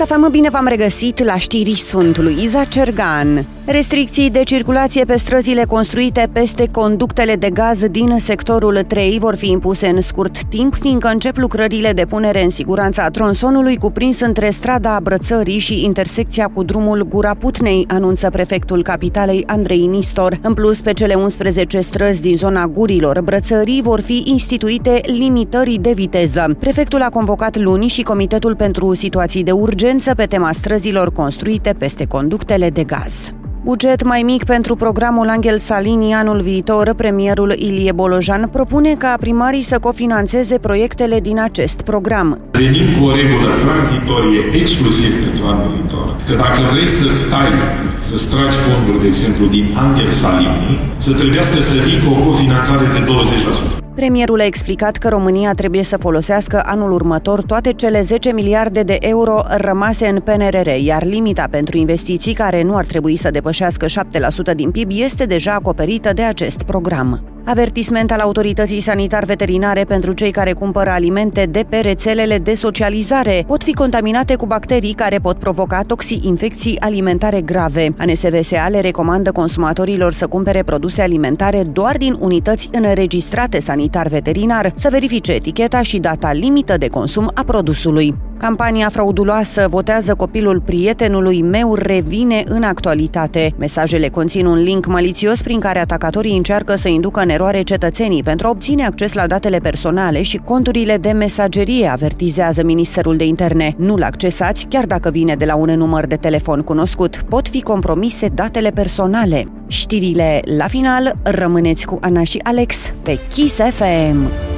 Kiss FM, bine v-am regăsit la știri, sunt Luiza Cergan. Restricții de circulație pe străzile construite peste conductele de gaz din sectorul 3 vor fi impuse în scurt timp, fiindcă încep lucrările de punere în siguranță a tronsonului cuprins între strada Brățării și intersecția cu drumul Gura Putnei, anunță prefectul capitalei Andrei Nistor. În plus, pe cele 11 străzi din zona Gurilor Brățării vor fi instituite limitări de viteză. Prefectul a convocat luni și Comitetul pentru Situații de Urgență pe tema străzilor construite peste conductele de gaz. Buget mai mic pentru programul Angel Salini anul viitor. Premierul Ilie Bolojan propune ca primarii să cofinanțeze proiectele din acest program. Venim cu o regulă tranzitorie exclusiv pentru anul viitor. Că dacă vrei să tragi fonduri, de exemplu, din Angel Salini, să trebuiască să vii cu o cofinanțare de 20%. Premierul a explicat că România trebuie să folosească anul următor toate cele 10 miliarde de euro rămase în PNRR, iar limita pentru investiții, care nu ar trebui să depășească 7% din PIB, este deja acoperită de acest program. Avertisment al autorității sanitar-veterinare pentru cei care cumpără alimente de pe rețelele de socializare. Pot fi contaminate cu bacterii care pot provoca infecții alimentare grave. ANSVSA le recomandă consumatorilor să cumpere produse alimentare doar din unități înregistrate sanitar-veterinar, să verifice eticheta și data limită de consum a produsului. Campania frauduloasă "Votează copilul prietenului meu" revine în actualitate. Mesajele conțin un link malițios prin care atacatorii încearcă să inducă în eroare cetățenii pentru a obține acces la datele personale și conturile de mesagerie, avertizează Ministerul de Interne. Nu-l accesați, chiar dacă vine de la un număr de telefon cunoscut. Pot fi compromise datele personale. Știrile la final, rămâneți cu Ana și Alex pe Kiss FM.